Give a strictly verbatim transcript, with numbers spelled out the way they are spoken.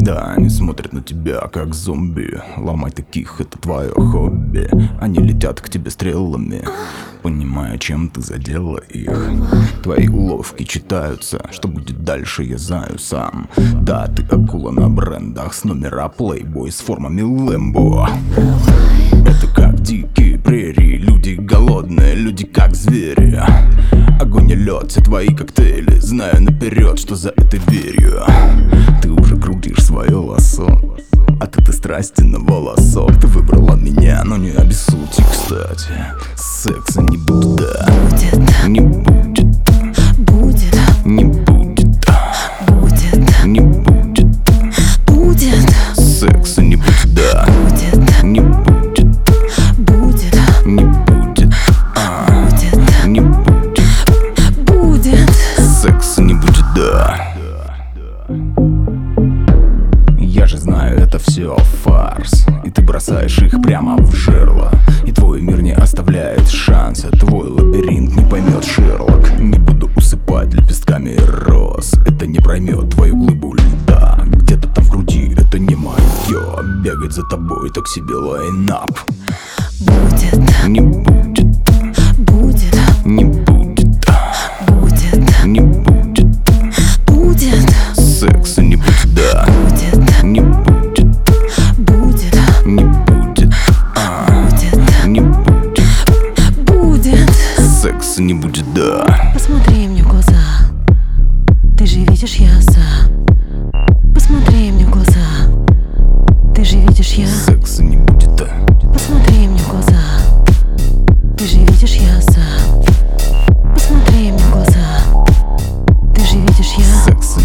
Да, они смотрят на тебя как зомби. Ломать таких — это твое хобби. Они летят к тебе стрелами, понимая, чем ты задела их. Твои уловки читаются. Что будет дальше, я знаю сам. Да, ты акула на брендах с номера Playboy с формами Лэмбо. Это как дикие прерии. Люди голодные, люди как звери. Огонь и лед, все твои коктейли. Знаю наперед, что за этой дверью ты уже крутишь свое лассо. От этой страсти на волосок ты выбрала меня, но не обессудьте, кстати. Секса не будет, да. Будет. Не будет. Будет. Не будет. Будет. Не будет. Будет. Секса не будет, да. Будет. Не будет. Будет. Не будет. А, Будет. не будет. Будет. Секса не будет, да. Я же знаю, это все фарс. И ты бросаешь их прямо в жерло. И твой мир не оставляет шанса. Твой лабиринт не поймет Шерлок. Не буду усыпать лепестками роз. Это не проймет твою глыбу льда. Где-то там в груди, это не мое. Бегать за тобой, так себе лайнап. Будет. Не будет. Будет. Не будет. Будет. Не будет. Будет. Секса не будет, да. Будет. Не будет. Будет. Не будет. А, Будет. не будет. Будет. Секса не будет, да. Посмотри мне в глаза. Ты же видишь, я за. Посмотри мне в глаза. Ты же видишь, я. Секса не будет, да. Посмотри мне в глаза. Ты же видишь, я за. Посмотри мне в глаза. Ты же видишь, я. Секса